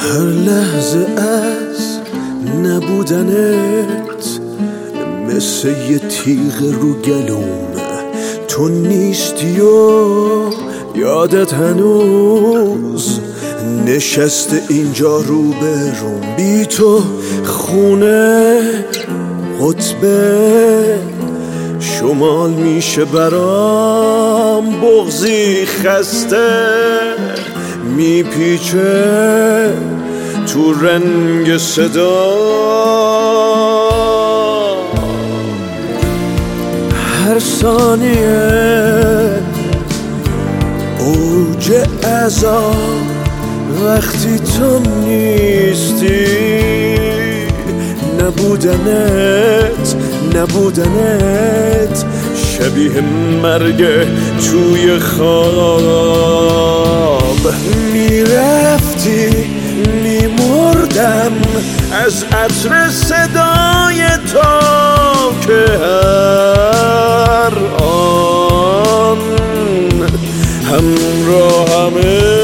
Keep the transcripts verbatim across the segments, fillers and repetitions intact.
هر لحظه از نبودنت مثل یه تیغ رو گلوم، تو نیستی و یادت هنوز نشسته اینجا رو بروم. بی تو خونه قطبه شمال میشه برام، بغضی خسته میپیچه تو رنگ صدا. هر ثانیه اوج عذاب وقتی تو نیستی، نبودنت نبودنت شبیه مرگ توی خواب. میرفتی میمردم از عطر صدای تو که هر آن همراهمه.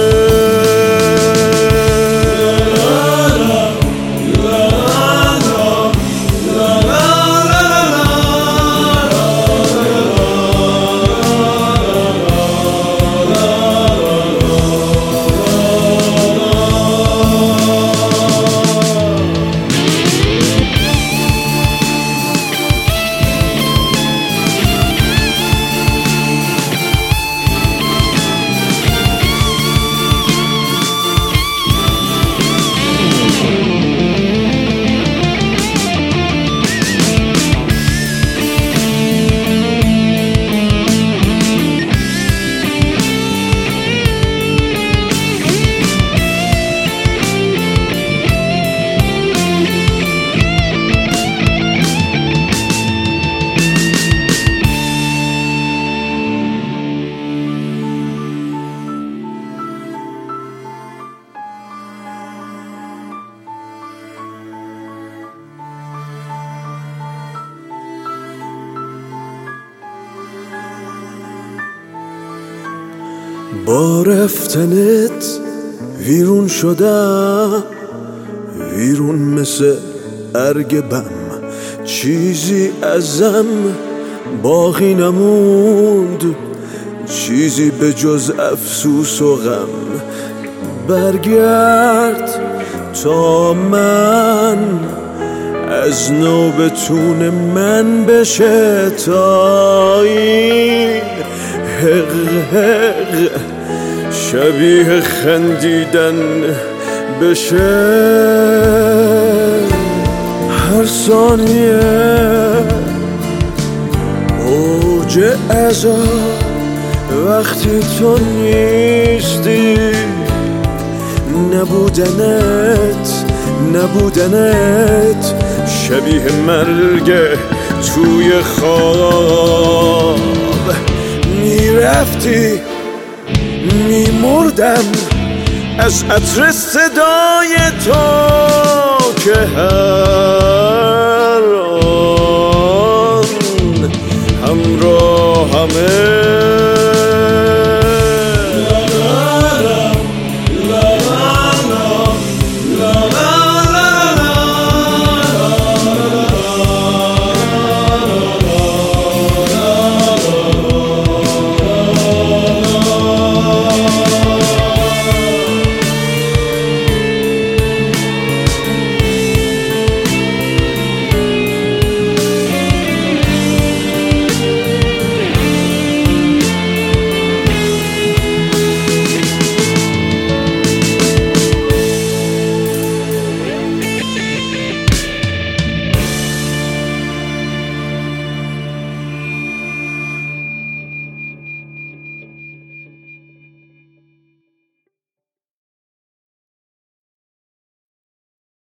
با رفتنت ویرون شدم، ویرون مثل ارگ بم، چیزی ازم باقی نموند، چیزی به جز افسوس و غم. برگرد تا من از نو بتون من بشه، تا این حق حق شبیه خندیدن بشه. هر ثانیه اوج عذاب وقتی تو نیستی، نبودنت نبودنت شبیه مرگ توی خواب. میرفتی میمردم از عطر صدای تو که هر آن همراهمه.